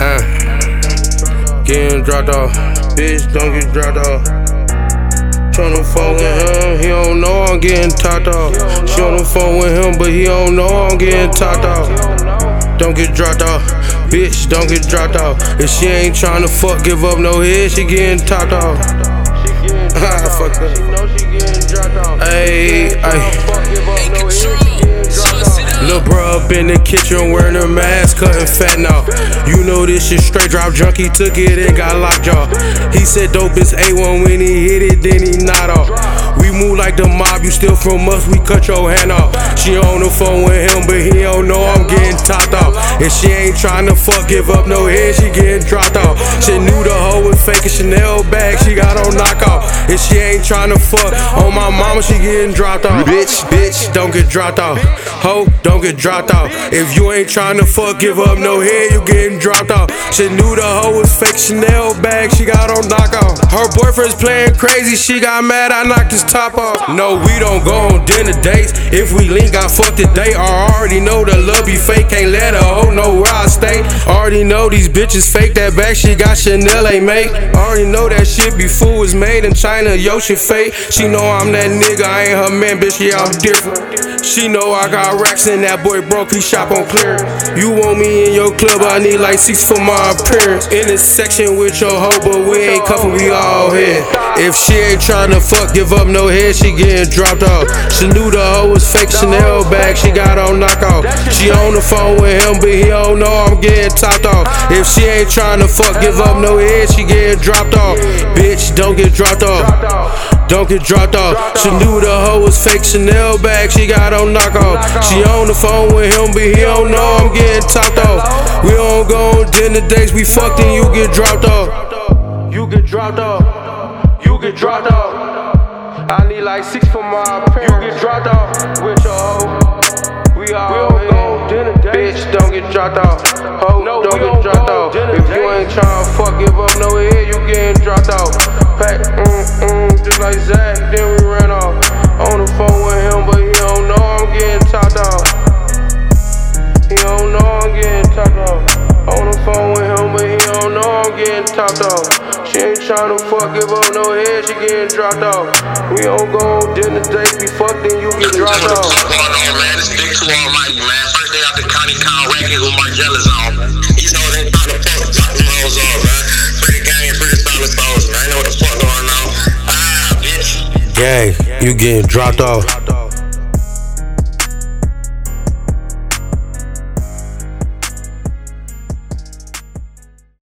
Getting dropped off. Bitch, don't get dropped off. Tryna fuck with him, he don't know I'm getting topped off. She on the phone with him, but he don't know I'm getting topped off. Don't get dropped off. Bitch, don't get dropped off. If she ain't tryna fuck, give up no head, she getting topped off. Fuck that. Ayy, Lil' bro up in the kitchen wearing a mask, cutting fat now. You know this shit straight drop junkie, took it and got lockjaw. He said dope is A1 when he hit it, then he not off. We move like the mob, you steal from us, we cut your hand off. She on the phone with him, but he don't know I'm getting topped off. If she ain't tryna fuck, give up no head, she getting dropped off. She knew the hoe was fake a Chanel bag, she got on knockoff. If she ain't tryna fuck, on my mama, she getting dropped off. Bitch, don't get dropped off. Ho, don't get dropped off. If you ain't tryna fuck, give up no head, you getting dropped off. She knew the hoe was fake Chanel bag, she got on knockoff. Her boyfriend's playing crazy, she got mad, I knocked his top off. No, we don't go on dinner dates. If we link, I fuck today. I already know the love be fake, can't let a hoe know where I stay. Already know these bitches fake, that bag she got Chanel ain't make. Already know that shit be fool is made in China, yo shit fake. She know I'm that nigga, I ain't her man, bitch, yeah I'm different. She know I got racks and that boy broke, he shop on clear. You want me in your club, I need like 6 for my appearance. In this section with your hoe, but we ain't cuffin', we all here. If she ain't tryna fuck, give up no head, she getting dropped off. She knew the hoe was fake Chanel bag, she got on knockoff. She on the phone with him, but he don't know I'm getting topped off. If she ain't tryna fuck, give up no head, she getting dropped off. Bitch, don't get dropped off. Don't get dropped off. She knew the hoe was fake Chanel bag, she got on knockoff. She on the phone with him, but he don't know I'm getting topped off. We don't go on dinner dates, we fucked and you get dropped off. You get dropped off. You get dropped off. I need like 6 for my appearance. You get dropped off with your hoe. We all don't go on dinner dates. Bitch, don't get dropped off. Ho, don't get dropped off. If you ain't tryna fuck, give up no head, you getting dropped off. Pack, just like Zach, then we ran off. On the phone with him, but he don't know I'm getting topped off. He don't know I'm getting topped off. On the phone with him, but he don't know I'm getting topped off. She ain't tryna fuck, give up no head, she getting dropped off. We don't go on dinner dates, we fucked and you get dropped off. What's going on, man? It's Big 2 Almighty, man. First day out the Connie Con Records with Margella's on. These hoes ain't tryna fuck, drop them hoes off, man. Pretty gang and pretty solid souls, man. I know what the fuck going on. Bitch. Gang, you getting dropped off.